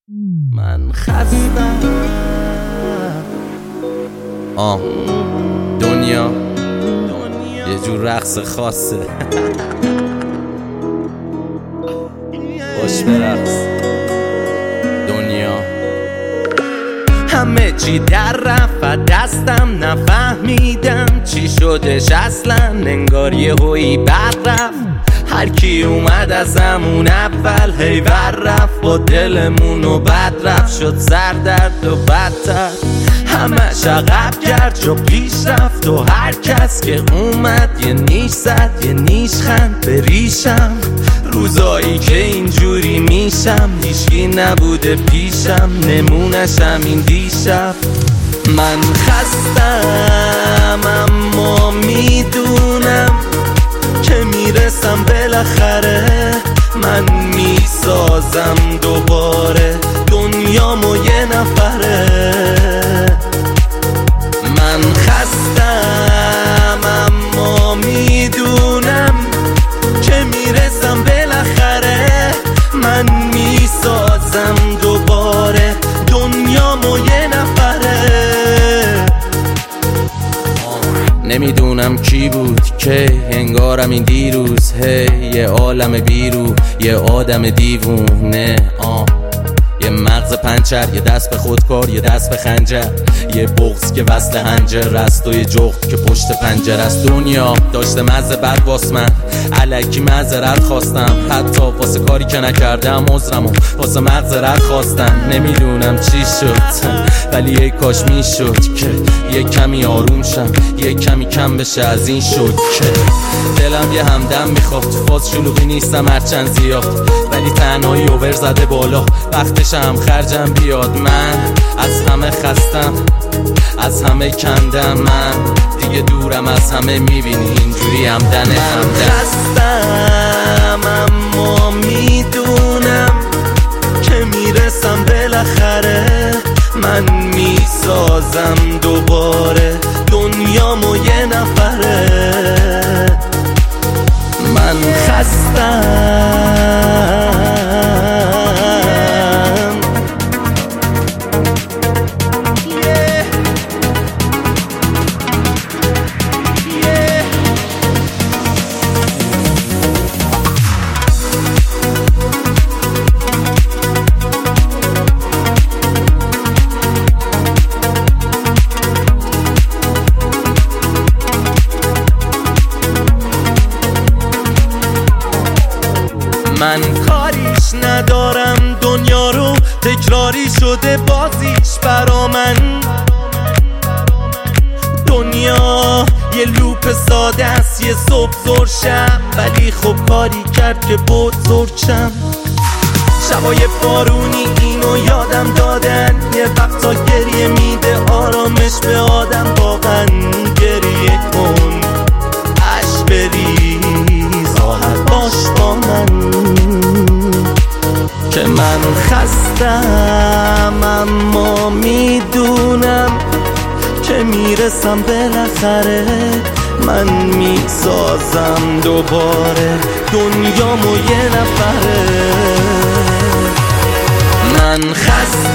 من خستم. دنیا یه جور رقص خاصه. باش برقص دنیا. همه چی در رفت دستم، نفهمیدم چی شدش اصلا. انگار یه هویی بر رفت، هر کی اومد از همون اول هیور رفت. با دلمونو بد رفت، شد سردرد و بدتر. همش عقب کرد جا پیش رفت و هر کس که اومد یه نیش زد، یه نیش خند به ریشم. روزایی که اینجوری میشم هیچکی نبوده پیشم، نمونش همین دیشب. من خستم اما میدونم که میرسم بالاخره. من میسازم دوباره دنیامو یه نفره. من خستم اما میدونم که میرسم بالاخره. من میسازم دوباره دنیامو یه نفره. نمیدونم کی بود که انگارم این دیروز یه عالم بیرو، یه آدم دیوونه. یه مغز پنچر، یه دست به خودکار، یه دست به خنجر، یه بغض که وصل هنجر است و یه جغد که پشت پنجر است. دنیا داشته مزه بد واس من، الکی معذرت خواستم. حتی واسه کاری که نکردم عذرمو واسه مغزرت خواستم. نمیدونم چی شد ولی یه کاش میشد که یه کمی آروم شم، یه کمی کم بشه از این شد که دلم یه همدم میخواد. تو فاز شلوغی نیستم هرچند زیاد، ولی تنهایی اوور زده بالا، وقتش هم خرجم بیاد. من از همه خستم، از همه کندم. من دیگه دورم از همه، میبینی اینجوری همدن همدن. خستم اما میدونم که میرسم بالاخره. من میسازم دوباره دنیامو یه نفره. من خستم من کاریش ندارم، دنیا رو تکراری شده بازیش برا من. دنیا یه لوپ ساده است، یه صبح زور شب، ولی خب کاری کرد که بزرگشم. شبای بارونی اینو یادم دادن، یه وقتا گریه میده آرامش به آدم. واقعا گریه کن، عشق بریز، راحت باش با من که من خستم اما میدونم که میرسم بالاخره. من میسازم دوباره دنیامو یه نفره. من خستم